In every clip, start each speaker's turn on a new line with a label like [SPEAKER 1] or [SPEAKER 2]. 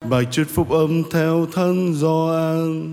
[SPEAKER 1] Bài trích phúc âm theo Thánh Gioan.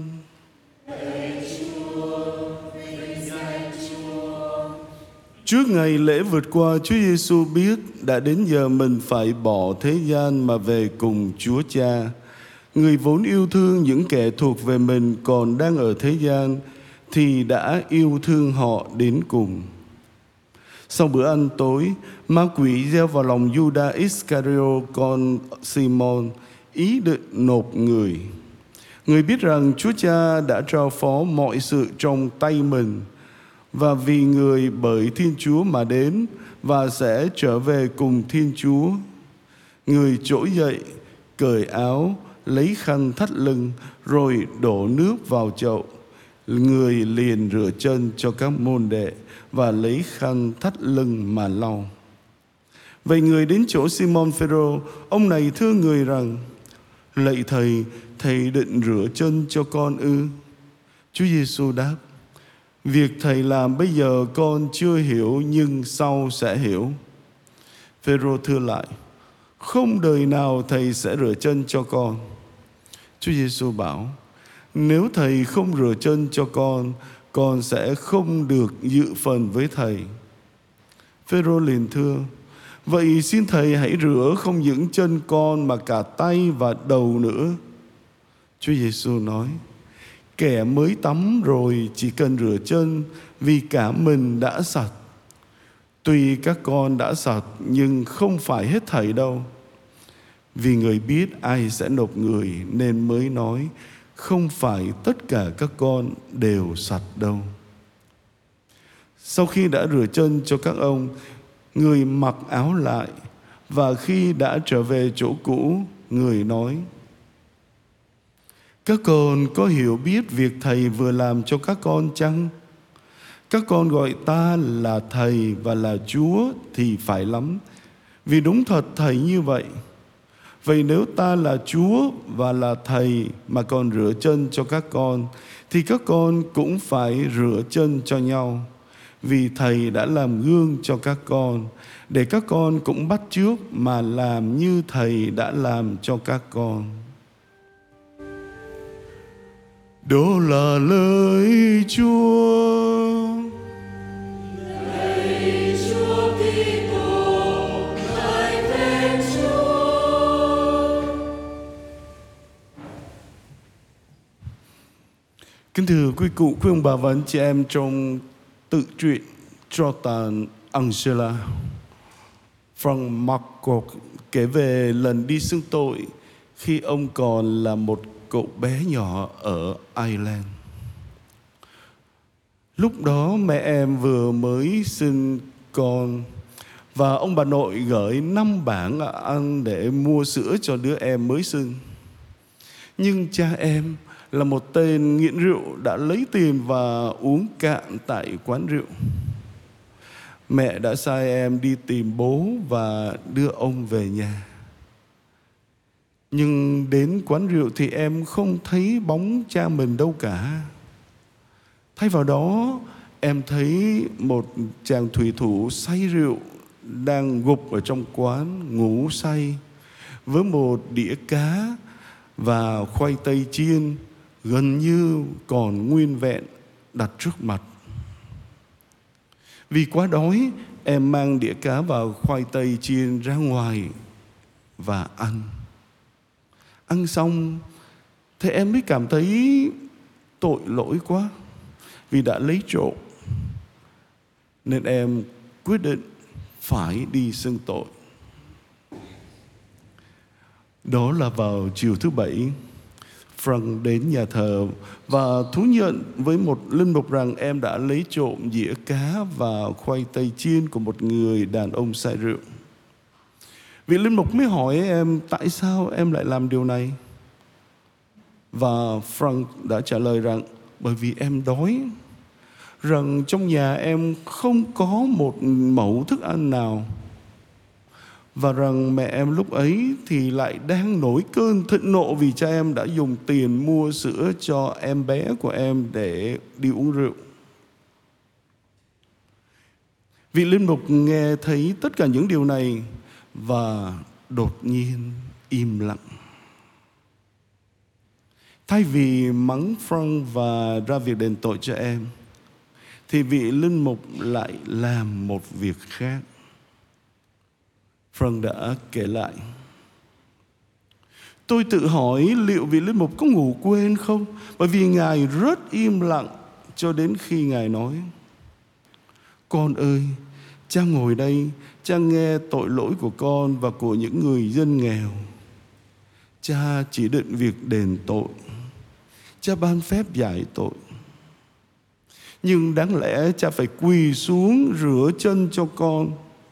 [SPEAKER 1] Trước ngày lễ vượt qua, Chúa Giêsu biết đã đến giờ mình phải bỏ thế gian mà về cùng Chúa Cha. Người vốn yêu thương những kẻ thuộc về mình còn đang ở thế gian thì đã yêu thương họ đến cùng. Sau bữa ăn tối, ma quỷ gieo vào lòng Judas Iscariot con Simon ý định nộp người. Người biết rằng Chúa Cha đã trao phó mọi sự trong tay mình, và vì người bởi Thiên Chúa mà đến và sẽ trở về cùng Thiên Chúa. Người trỗi dậy, cởi áo, lấy khăn thắt lưng, rồi đổ nước vào chậu. Người liền rửa chân cho các môn đệ và lấy khăn thắt lưng mà lau. Vậy người đến chỗ Simon Phêrô, ông này thưa người rằng: Lạy thầy, thầy định rửa chân cho con ư? Chúa Giêsu đáp: Việc thầy làm bây giờ con chưa hiểu, nhưng sau sẽ hiểu. Phêrô thưa lại: Không đời nào thầy sẽ rửa chân cho con. Chúa Giêsu bảo: Nếu thầy không rửa chân cho con sẽ không được dự phần với thầy. Phêrô liền thưa: Vậy xin thầy hãy rửa không những chân con mà cả tay và đầu nữa. Chúa Giêsu nói: Kẻ mới tắm rồi chỉ cần rửa chân, vì cả mình đã sạch. Tuy các con đã sạch nhưng không phải hết thảy đâu. Vì người biết ai sẽ nộp người nên mới nói: Không phải tất cả các con đều sạch đâu. Sau khi đã rửa chân cho các ông, người mặc áo lại, và khi đã trở về chỗ cũ, người nói: Các con có hiểu biết việc thầy vừa làm cho các con chăng? Các con gọi ta là thầy và là Chúa thì phải lắm, vì đúng thật thầy như vậy. Vậy nếu ta là Chúa và là thầy mà còn rửa chân cho các con, thì các con cũng phải rửa chân cho nhau. Vì thầy đã làm gương cho các con, để các con cũng bắt chước mà làm như thầy đã làm cho các con. Đó là lời Chúa.
[SPEAKER 2] Lạy Chúa Kitô, lạy Thiên Chúa.
[SPEAKER 1] Kính thưa quý cụ, quý ông bà và anh chị em, trong tự truyện Jordan Angela, Frank Marco kể về lần đi xưng tội khi ông còn là một cậu bé nhỏ ở Ireland. Lúc đó mẹ em vừa mới sinh con, và ông bà nội gửi 5 bảng ăn để mua sữa cho đứa em mới sinh. Nhưng cha em là một tên nghiện rượu đã lấy tiền và uống cạn tại quán rượu. Mẹ đã sai em đi tìm bố và đưa ông về nhà. Nhưng đến quán rượu thì em không thấy bóng cha mình đâu cả. Thay vào đó, em thấy một chàng thủy thủ say rượu đang gục ở trong quán ngủ say, với một đĩa cá và khoai tây chiên gần như còn nguyên vẹn đặt trước mặt. Vì quá đói, em mang đĩa cá và khoai tây chiên ra ngoài và ăn. Ăn xong thì em mới cảm thấy tội lỗi quá, vì đã lấy trộm. Nên em quyết định phải đi xưng tội. Đó là vào chiều thứ Bảy, Frank đến nhà thờ và thú nhận với một linh mục rằng em đã lấy trộm dĩa cá và khoai tây chiên của một người đàn ông say rượu. Vị linh mục mới hỏi em tại sao em lại làm điều này. Và Frank đã trả lời rằng bởi vì em đói, rằng trong nhà em không có một mẩu thức ăn nào, và rằng mẹ em lúc ấy thì lại đang nổi cơn thịnh nộ vì cha em đã dùng tiền mua sữa cho em bé của em để đi uống rượu. Vị linh mục nghe thấy tất cả những điều này và đột nhiên im lặng. Thay vì mắng Frank và ra việc đền tội cho em, thì vị linh mục lại làm một việc khác. Frank đã kể lại: tôi tự hỏi liệu vị linh mục có ngủ quên không, bởi vì Ngài rất im lặng cho đến khi Ngài nói: con ơi, cha ngồi đây, cha nghe tội lỗi của con và của những người dân nghèo. Cha chỉ định việc đền tội, cha ban phép giải tội, nhưng đáng lẽ cha phải quỳ xuống rửa chân cho con.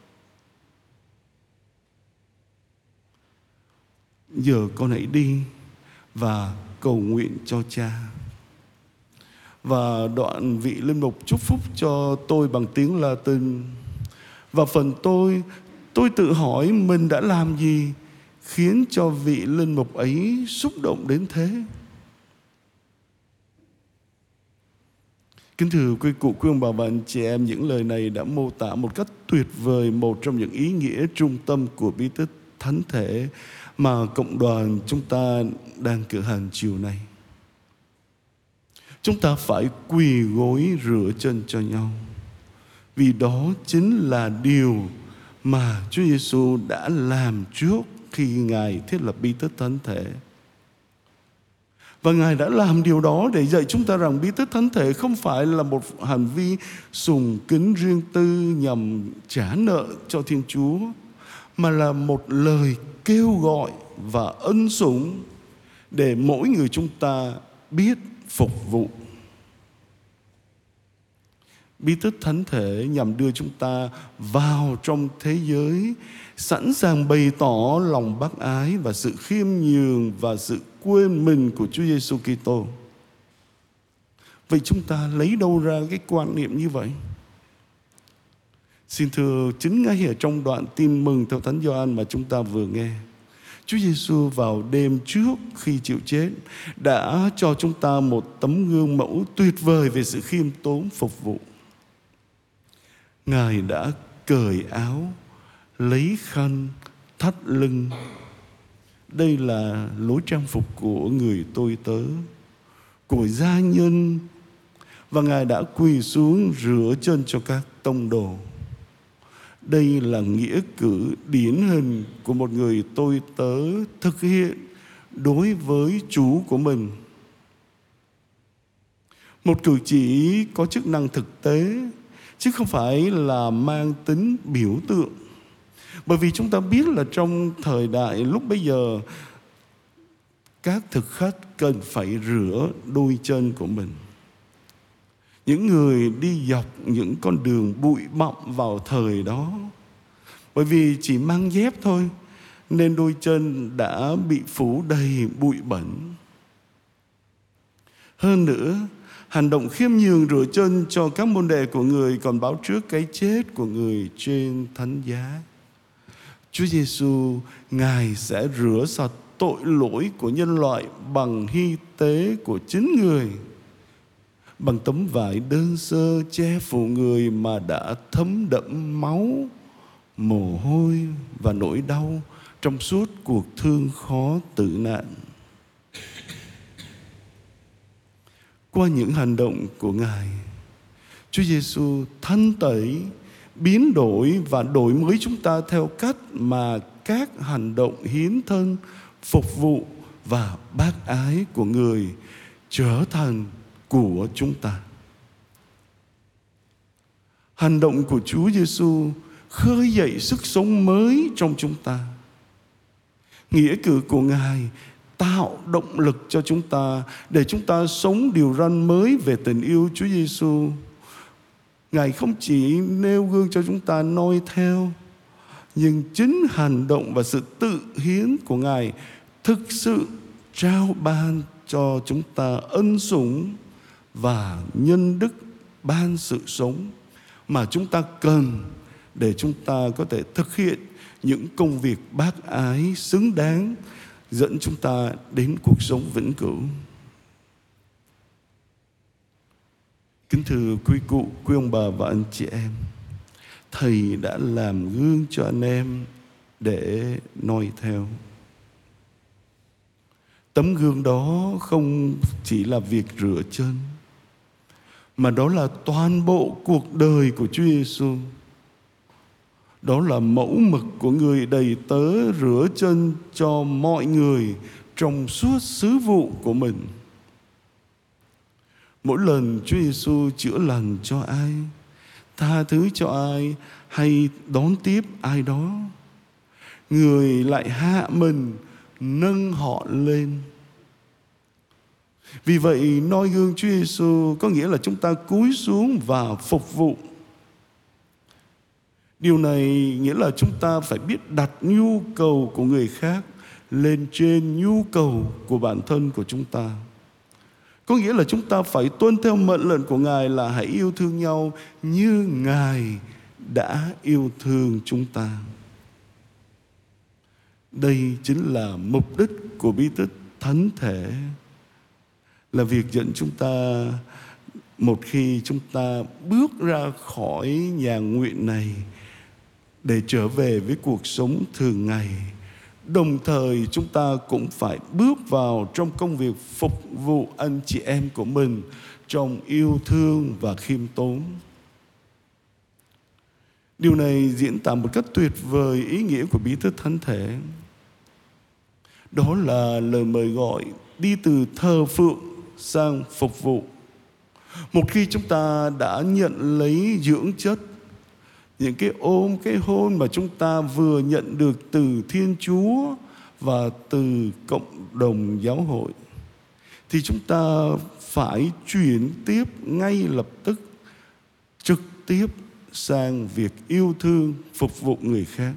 [SPEAKER 1] Giờ con hãy đi và cầu nguyện cho cha. Và đoạn vị linh mục chúc phúc cho tôi bằng tiếng Latin. Và phần tôi tự hỏi mình đã làm gì khiến cho vị linh mục ấy xúc động đến thế. Kính thưa quý cụ, quý ông bà và anh chị em, những lời này đã mô tả một cách tuyệt vời một trong những ý nghĩa trung tâm của bí tích thánh thể mà cộng đoàn chúng ta đang cử hành chiều nay. Chúng ta phải quỳ gối rửa chân cho nhau, vì đó chính là điều mà Chúa Giêsu đã làm trước khi Ngài thiết lập bí tích thánh thể. Và Ngài đã làm điều đó để dạy chúng ta rằng bí tích thánh thể không phải là một hành vi sùng kính riêng tư nhằm trả nợ cho Thiên Chúa, mà là một lời kêu gọi và ân sủng để mỗi người chúng ta biết phục vụ. Bí tích thánh thể nhằm đưa chúng ta vào trong thế giới, sẵn sàng bày tỏ lòng bác ái và sự khiêm nhường và sự quên mình của Chúa Giêsu Kitô. Vậy chúng ta lấy đâu ra cái quan niệm như vậy? Xin thưa, chính ngay ở trong đoạn tin mừng theo Thánh Gioan mà chúng ta vừa nghe, Chúa Giêsu vào đêm trước khi chịu chết đã cho chúng ta một tấm gương mẫu tuyệt vời về sự khiêm tốn phục vụ. Ngài đã cởi áo, lấy khăn, thắt lưng. Đây là lối trang phục của người tôi tớ, của gia nhân. Và Ngài đã quỳ xuống rửa chân cho các tông đồ. Đây là nghĩa cử điển hình của một người tôi tớ thực hiện đối với chủ của mình. Một cử chỉ có chức năng thực tế, chứ không phải là mang tính biểu tượng. Bởi vì chúng ta biết là trong thời đại lúc bấy giờ, các thực khách cần phải rửa đôi chân của mình. Những người đi dọc những con đường bụi bặm vào thời đó, bởi vì chỉ mang dép thôi nên đôi chân đã bị phủ đầy bụi bẩn. Hơn nữa, hành động khiêm nhường rửa chân cho các môn đệ của Người còn báo trước cái chết của Người trên thánh giá. Chúa Giêsu, Ngài sẽ rửa sạch tội lỗi của nhân loại bằng hy tế của chính Người, bằng tấm vải đơn sơ che phủ Người mà đã thấm đẫm máu, mồ hôi và nỗi đau trong suốt cuộc thương khó tử nạn. Qua những hành động của Ngài, Chúa Giêsu thanh tẩy, biến đổi và đổi mới chúng ta theo cách mà các hành động hiến thân, phục vụ và bác ái của Người trở thành của chúng ta. Hành động của Chúa Giêsu khơi dậy sức sống mới trong chúng ta. Nghĩa cử của Ngài tạo động lực cho chúng ta để chúng ta sống điều răn mới về tình yêu Chúa Giêsu. Ngài không chỉ nêu gương cho chúng ta noi theo, nhưng chính hành động và sự tự hiến của Ngài thực sự trao ban cho chúng ta ân sủng và nhân đức ban sự sống mà chúng ta cần để chúng ta có thể thực hiện những công việc bác ái xứng đáng dẫn chúng ta đến cuộc sống vĩnh cửu. Kính thưa quý cụ, quý ông bà và anh chị em, Thầy đã làm gương cho anh em để noi theo. Tấm gương đó không chỉ là việc rửa chân, mà đó là toàn bộ cuộc đời của Chúa Giêsu. Đó là mẫu mực của người đầy tớ rửa chân cho mọi người trong suốt sứ vụ của mình. Mỗi lần Chúa Giêsu chữa lành cho ai, tha thứ cho ai hay đón tiếp ai đó, người lại hạ mình nâng họ lên. Vì vậy noi gương Chúa Giêsu có nghĩa là chúng ta cúi xuống và phục vụ. Điều này nghĩa là chúng ta phải biết đặt nhu cầu của người khác lên trên nhu cầu của bản thân của chúng ta. Có nghĩa là chúng ta phải tuân theo mệnh lệnh của Ngài là hãy yêu thương nhau như Ngài đã yêu thương chúng ta. Đây chính là mục đích của bí tích thánh thể, là việc dẫn chúng ta một khi chúng ta bước ra khỏi nhà nguyện này để trở về với cuộc sống thường ngày. Đồng thời chúng ta cũng phải bước vào trong công việc phục vụ anh chị em của mình trong yêu thương và khiêm tốn. Điều này diễn tả một cách tuyệt vời ý nghĩa của bí tích thánh thể. Đó là lời mời gọi đi từ thờ phượng sang phục vụ. Một khi chúng ta đã nhận lấy dưỡng chất, những cái ôm, cái hôn mà chúng ta vừa nhận được từ Thiên Chúa và từ cộng đồng giáo hội, thì chúng ta phải chuyển tiếp ngay lập tức, trực tiếp sang việc yêu thương, phục vụ người khác.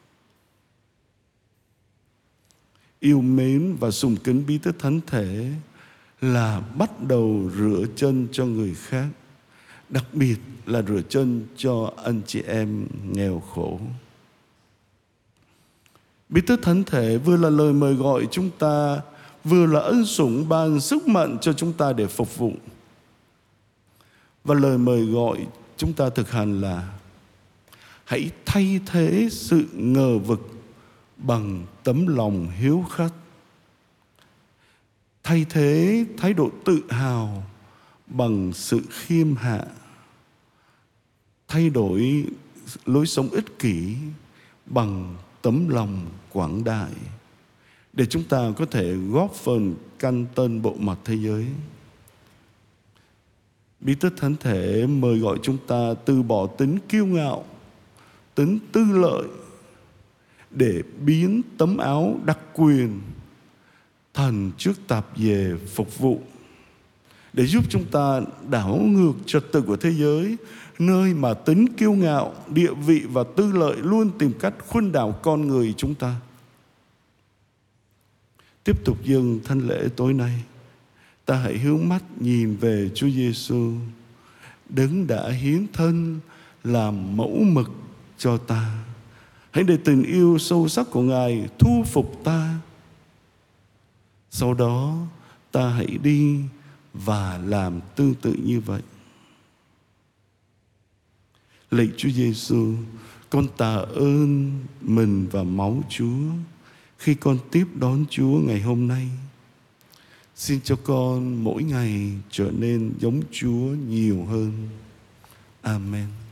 [SPEAKER 1] Yêu mến và sùng kính bí tích thánh thể là bắt đầu rửa chân cho người khác, đặc biệt là rửa chân cho anh chị em nghèo khổ. Bí tích thánh thể vừa là lời mời gọi chúng ta, vừa là ân sủng ban sức mạnh cho chúng ta để phục vụ. Và lời mời gọi chúng ta thực hành là hãy thay thế sự ngờ vực bằng tấm lòng hiếu khách, thay thế thái độ tự hào bằng sự khiêm hạ, thay đổi lối sống ích kỷ bằng tấm lòng quảng đại, để chúng ta có thể góp phần căn tân bộ mặt thế giới. Bí tích thánh thể mời gọi chúng ta từ bỏ tính kiêu ngạo, tính tư lợi, để biến tấm áo đặc quyền thành trước tạp dề phục vụ, để giúp chúng ta đảo ngược trật tự của thế giới, nơi mà tính kiêu ngạo, địa vị và tư lợi luôn tìm cách khuynh đảo con người chúng ta. Tiếp tục dâng thánh lễ tối nay, ta hãy hướng mắt nhìn về Chúa Giêsu, đấng đã hiến thân làm mẫu mực cho ta. Hãy để tình yêu sâu sắc của Ngài thu phục ta. Sau đó ta hãy đi và làm tương tự như vậy. Lạy Chúa Giêsu, con tạ ơn mình và máu Chúa khi con tiếp đón Chúa ngày hôm nay. Xin cho con mỗi ngày trở nên giống Chúa nhiều hơn. Amen.